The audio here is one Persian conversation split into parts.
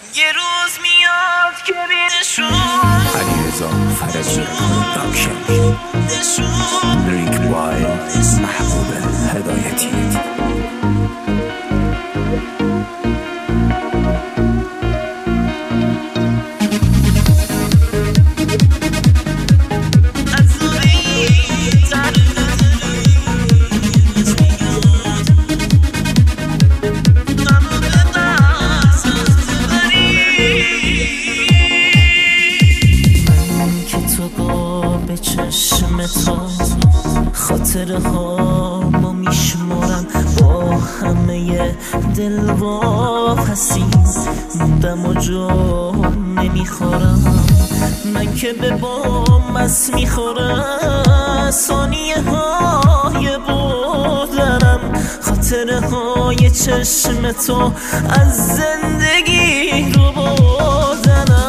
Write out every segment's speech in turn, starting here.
یه روز میاد که بینشون علیرضا فرجی پروداکشن لیریک بای محبوب هدایتی. به چشم تو خاطره ها ما میشمارم، با همه دل واپسی موندم و جا نمیخورم. من که به بام بس میخورم ثانیه های بودنم، خاطره های چشم تو از زندگی رو بودنم.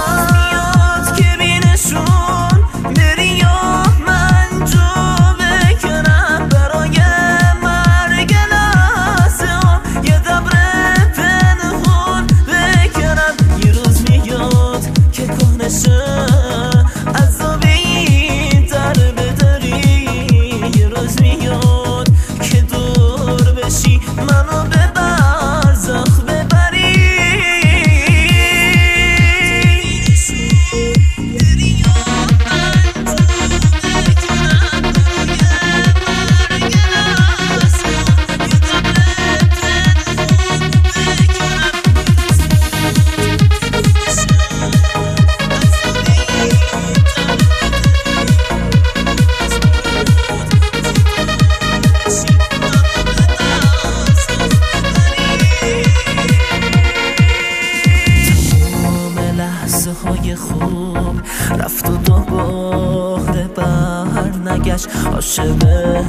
های خوب رفت و دوباره بر نگشت، عاشق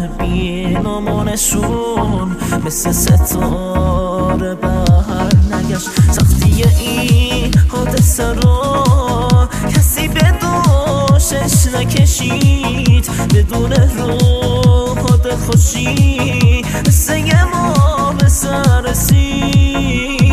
بینامونشون مثل ستاره بر نگشت. سختی این حادثه رو کسی به دوشش نکشید، بدون روح خوشی مثل یه ما به سر رسید.